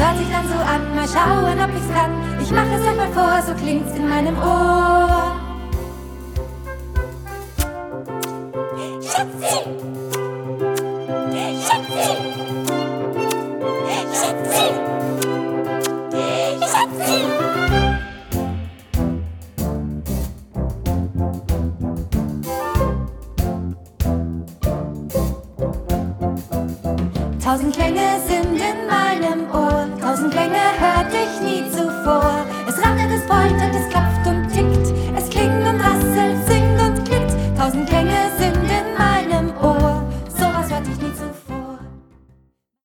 hört sich dann so an, mal schauen, ob ich's kann. Ich mach es euch mal vor, so klingt's in meinem Ohr. Schatzi! Schatzi! Schatzi!